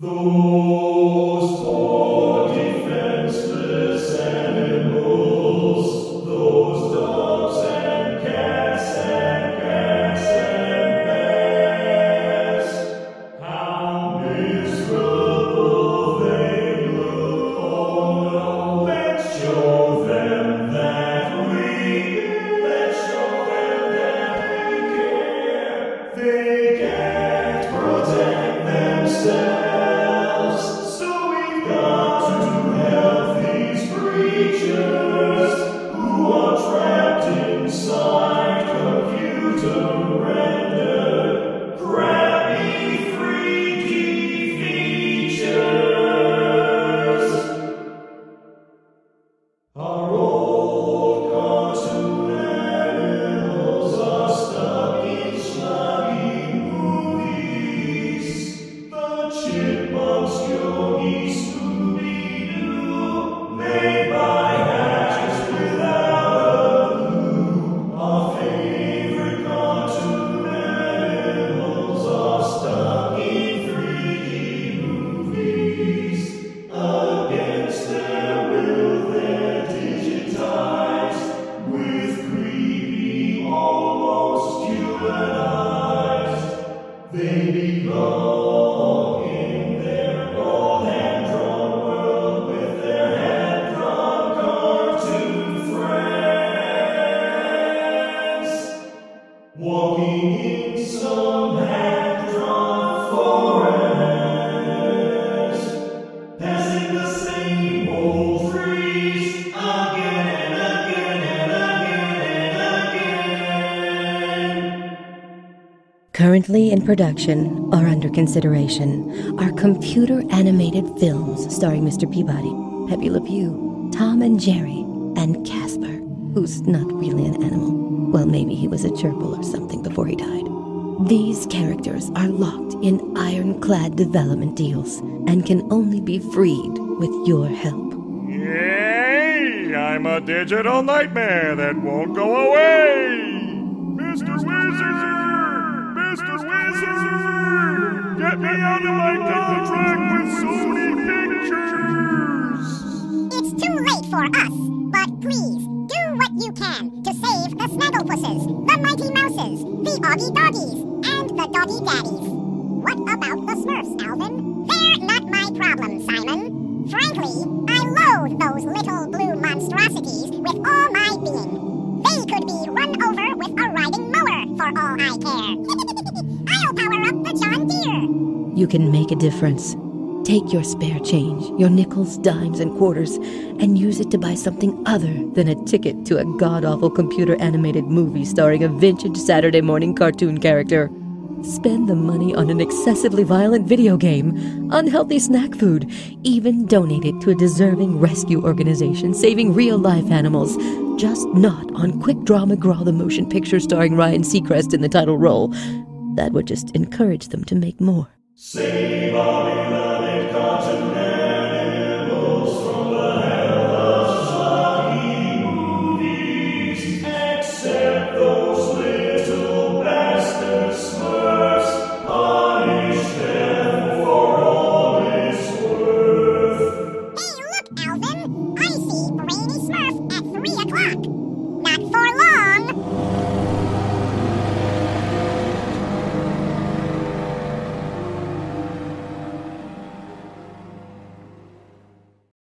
Those poor defenseless animals, those dogs and cats and bears, how miserable they look. Oh no, let's show them that we care. They can't protect themselves, so we've got to help these creatures who are trapped inside computer-rendered, crappy 3D features. Our old cartoon animals are stuck in schlubby movies. The Chipmunks, Yogi, Scooby-Doo, made by hacks without a clue. Our favorite cartoon animals are stuck in 3D movies. Against their will, they're digitized with creepy, almost human eyes. They belong in their old hand-drawn world with their hand-drawn cartoon friends, walking in some hand-drawn forest, passing the same old trees again and again and again and again. Currently in production or under consideration are computer-animated films starring Mr. Peabody, Pepe Le Pew, Tom and Jerry, and Casper, who's not really an animal. Well, maybe he was a gerbil or something before he died. These characters are locked in ironclad development deals and can only be freed with your help. Yay! I'm a digital nightmare that won't go away! Mr. Wizard! Mr. Wizard! Get me out of my contract with Sony Pictures! It's too late for us, but please, do what you can to save the Snagglepusses, the Mighty Mouses, the Augie Doggies, and the Doggy Daddies. What about the Smurfs, Alvin? They're not my problem, Simon. Frankly, I loathe those little blue monstrosities with all my being. They could be run over with a riding mower, for all I care. I'll power up the John Deere. You can make a difference. Take your spare change, your nickels, dimes, and quarters, and use it to buy something other than a ticket to a god-awful computer-animated movie starring a vintage Saturday morning cartoon character. Spend the money on an excessively violent video game, unhealthy snack food, even donate it to a deserving rescue organization saving real-life animals, just not on Quick Draw McGraw the motion picture starring Ryan Seacrest in the title role. That would just encourage them to make more. Save our